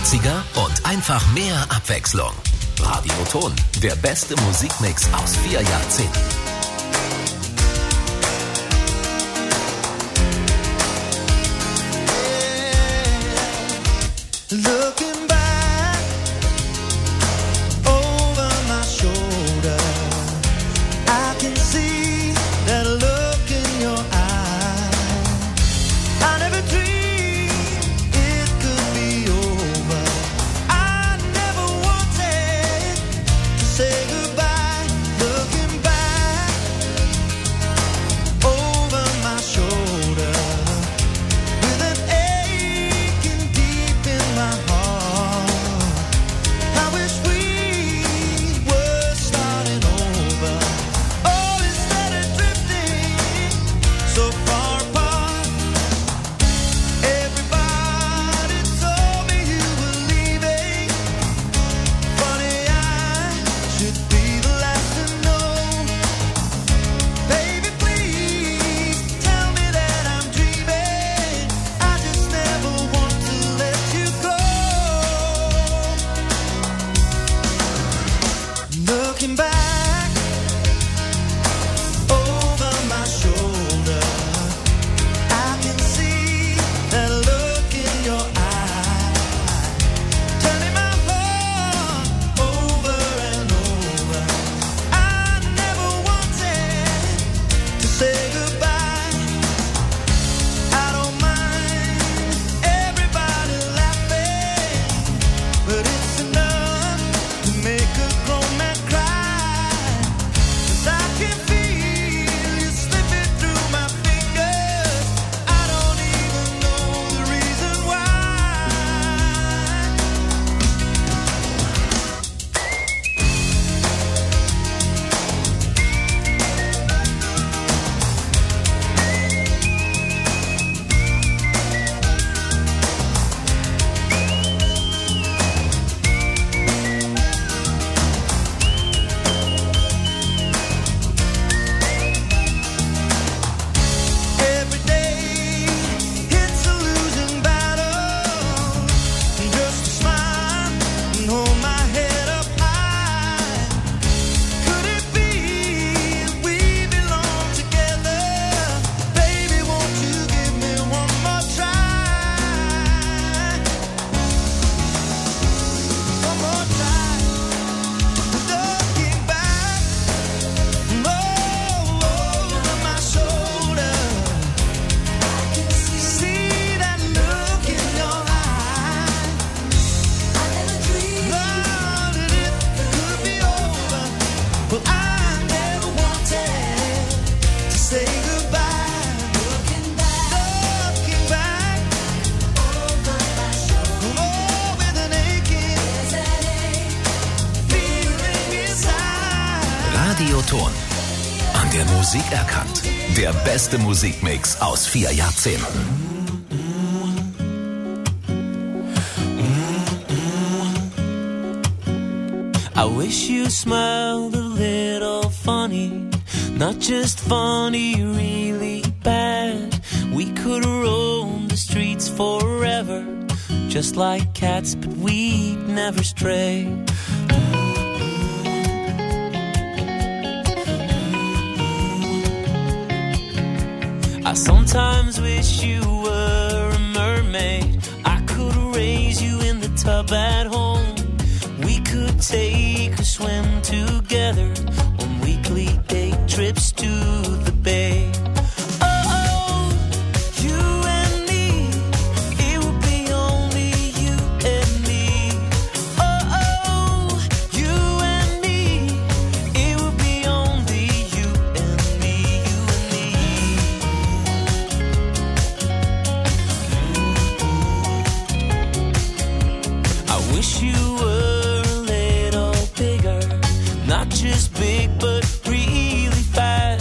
ehrgeiziger und einfach mehr Abwechslung. Radio Ton, der beste Musikmix aus 4 Jahrzehnten. Looking back over my shoulder, I can see that look in your eye. I never dreamed it could be over. I never wanted to say goodbye. Looking back over my shoulder, with an aching deep in my heart. I wish we were starting over. Oh, instead of drifting so far apart. Everybody told me you were leaving. Funny, I should be the last to know. Baby, please tell me that I'm dreaming. I just never want to let you go. Looking back over my shoulder, I can see that look in your eye, turning my heart over and over. I never wanted to say goodbye. I don't mind everybody laughing, but it's enough to make a grown man cry. 'Cause I can feel you slipping through my fingers. I don't even know the reason why. Every day it's a losing battle. Just to smile and hold my head up high. Could it be we belong together? Baby, won't you give me one more try? One more try. Looking back over my shoulder, I can see that look in your eye. I never dreamed that it could be over. Well, I never wanted to say goodbye. Looking back over my shoulder, oh, with an aching feeling inside. Radio Ton. An der Musik erkannt. Der beste Musikmix aus 4 Jahrzehnten. I wish you smiled a little funny, not just funny, really bad. We could roam the streets forever, just like cats, but we'd never stray. I sometimes wish you were a mermaid. I could raise you in the tub at home. We could take a swim together on weekly day trips to the bay. Oh, you and me, it would be only you and me. Oh, you and me, it would be only you and me, you and me. I wish you were a little bigger, not just big but really fast.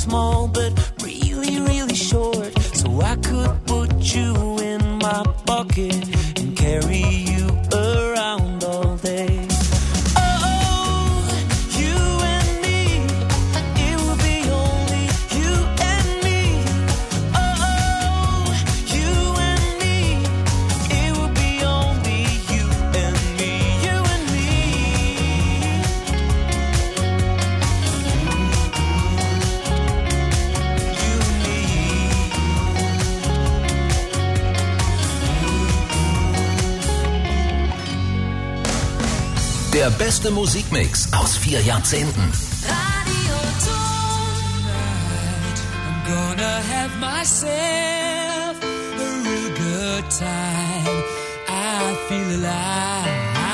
small but really, really short, so I could put you in my pocket and carry you around all day. Oh, you and me, it will be only you and me. Oh, you and me, it will be only you and me, you and me. You and me. Der beste Musikmix aus 4 Jahrzehnten. Radio Tonight, I'm gonna have myself a real good time. I feel alive.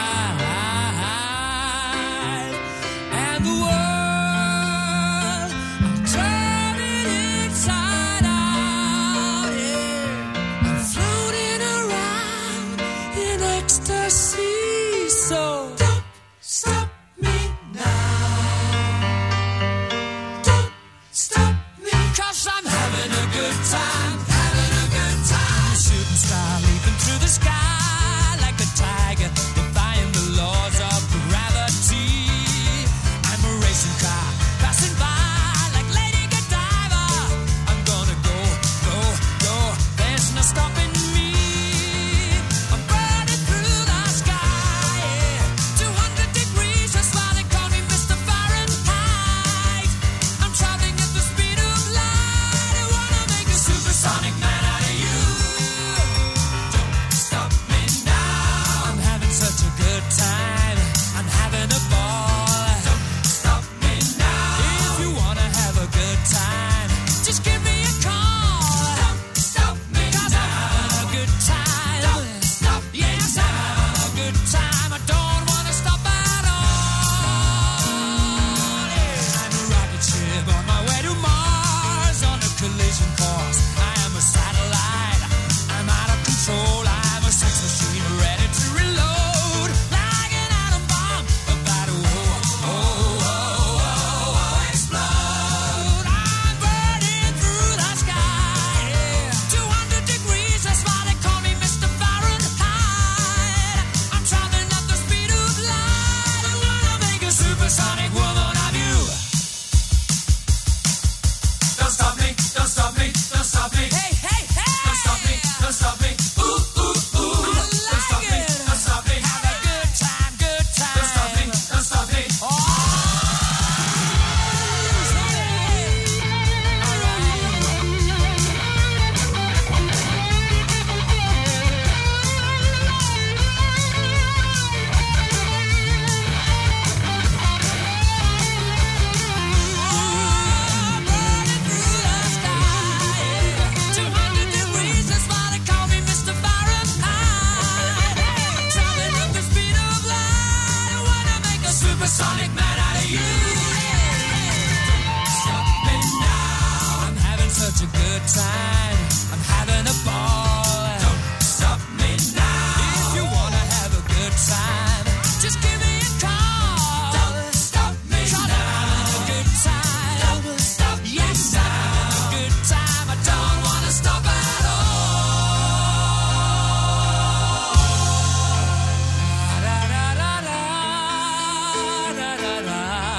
And the world, I'm turning inside out. Yeah. I'm floating around in ecstasy. So don't stop me now. Don't stop me. 'Cause I'm having a good time. Having a good time. Shooting star leaping through the sky like a tiger, defying the laws of gravity. I'm a racing car passing by like Lady Godiva. I'm gonna go, go, go. There's no stopping me. I'm burning through the sky. Yeah. 200 degrees, that's why they call me Mr. Fahrenheit. I'm traveling at the speed of light. I wanna make a supersonic man out of you. Don't stop me now. I'm having such a good time. I'm having a ball. Don't stop me now. If you wanna have a good time, just give me a call. Don't stop me now. 'Cause I'm having a good time. Don't stop me yes, I'm having a good time. I don't wanna stop at all. Yeah. I'm a rocket ship on my way to Mars on a collision course. I am a satellite. I'm out of control. I'm a sex machine ready to reload like an atom bomb about to explode. I'm burning through the sky. Yeah. 200 degrees, that's why they call me Mr. Fahrenheit. I'm traveling at the speed of light. I wanna make a supersonic woman of you. Don't stop me, don't stop me, don't stop me. Hey, hey, hey! Don't stop me, don't stop me. Ooh, ooh, ooh. Don't stop me, don't stop me. Have a good time, good time. Don't stop me, don't stop me. Oh! Supersonic man out of you. Stop me now. I'm having such a good time. I'm having a ball. Don't stop me now. If you wanna have a good time, just give me a call. Don't stop me now. I'm having a good time. Don't stop me yes, I'm having a good time. I don't wanna stop at all. Da, da, da, da, da, da, da.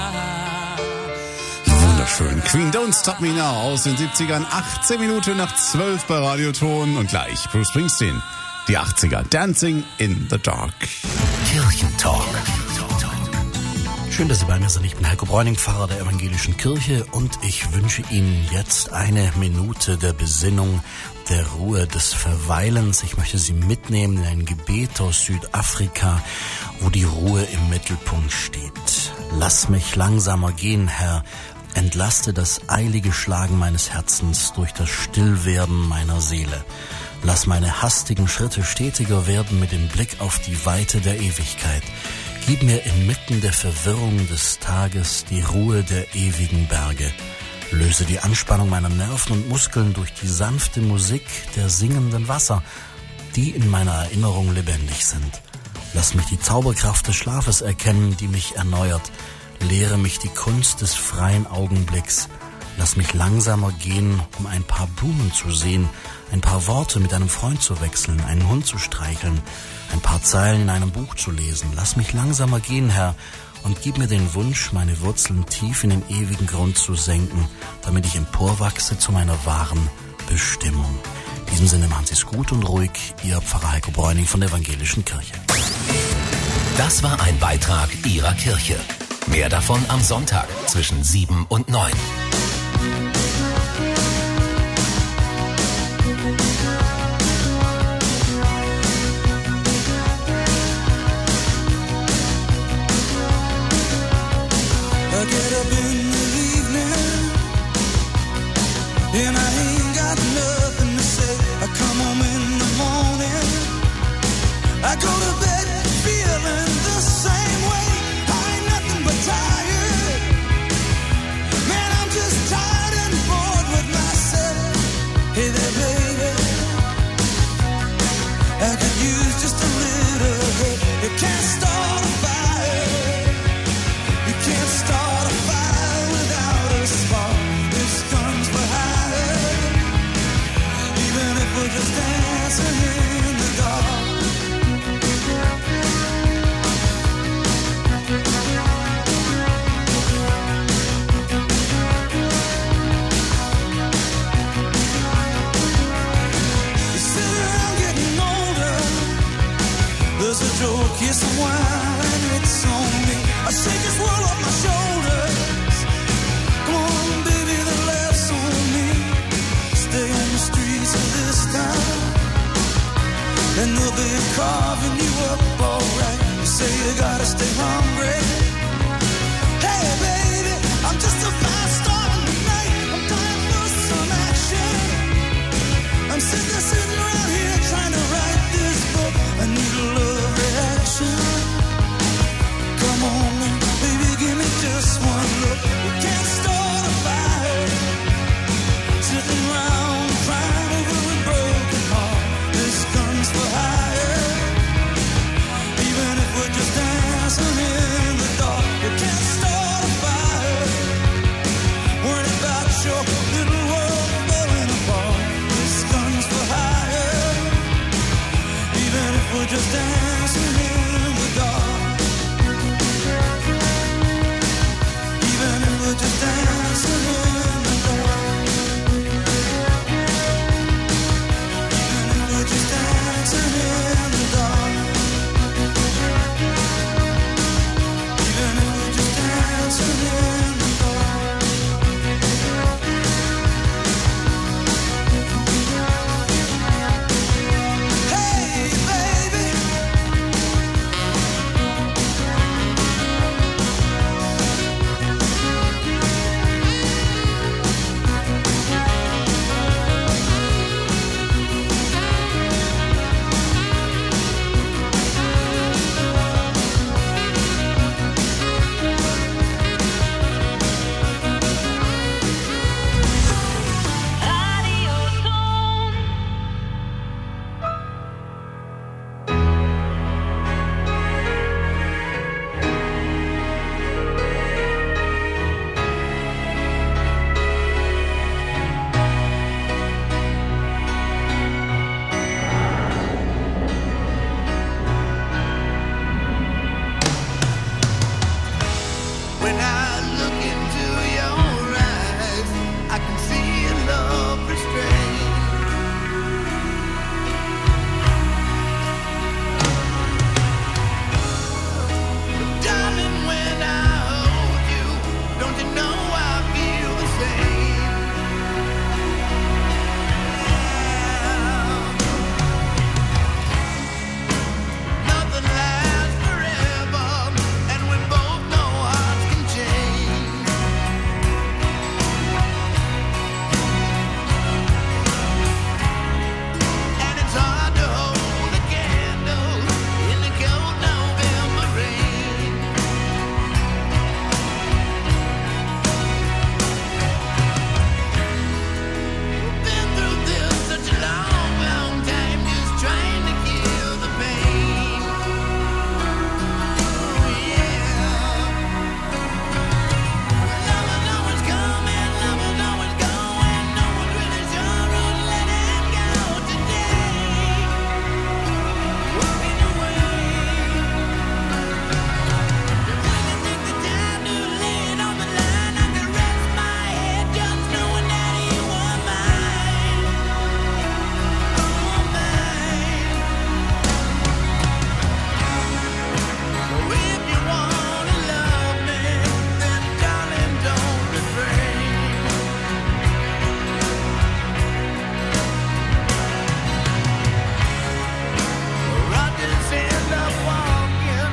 Wunderschön. Queen Don't Stop Me Now aus den 70ern. 18 Minuten nach 12 bei Radioton. Und gleich Bruce Springsteen. Die 80er. Dancing in the Dark. Kirchentalk. Schön, dass Sie bei mir sind. Ich bin Heiko Bräuning, Pfarrer der Evangelischen Kirche, und ich wünsche Ihnen jetzt eine Minute der Besinnung, der Ruhe, des Verweilens. Ich möchte Sie mitnehmen in ein Gebet aus Südafrika, wo die Ruhe im Mittelpunkt steht. Lass mich langsamer gehen, Herr. Entlaste das eilige Schlagen meines Herzens durch das Stillwerden meiner Seele. Lass meine hastigen Schritte stetiger werden mit dem Blick auf die Weite der Ewigkeit. Gib mir inmitten der Verwirrung des Tages die Ruhe der ewigen Berge. Löse die Anspannung meiner Nerven und Muskeln durch die sanfte Musik der singenden Wasser, die in meiner Erinnerung lebendig sind. Lass mich die Zauberkraft des Schlafes erkennen, die mich erneuert. Lehre mich die Kunst des freien Augenblicks. Lass mich langsamer gehen, um ein paar Blumen zu sehen, ein paar Worte mit einem Freund zu wechseln, einen Hund zu streicheln, ein paar Zeilen in einem Buch zu lesen. Lass mich langsamer gehen, Herr, und gib mir den Wunsch, meine Wurzeln tief in den ewigen Grund zu senken, damit ich emporwachse zu meiner wahren Bestimmung. In diesem Sinne machen Sie es gut und ruhig, Ihr Pfarrer Heiko Bräuning von der Evangelischen Kirche. Das war ein Beitrag Ihrer Kirche. Mehr davon am Sonntag zwischen 7 und 9. I get up in the evening and I ain't got nothing to say. I come home in the morning, I go to bed feeling the same way. I ain't nothing but tired. Man, I'm just tired and bored with myself. Hey there, baby, I could use just a little help. You can't start a fire. You can't start a fire without a spark. This comes behind, even if we're just dancing in the dark. You sit around getting older. There's a joke, yes, a wine, and it's on me. I shake this world off my shoulders. Come on, baby, the laughs on me. Stay on the streets of this town, and they'll be carving you up alright. You say you gotta stay hungry. Hey, baby, I'm just a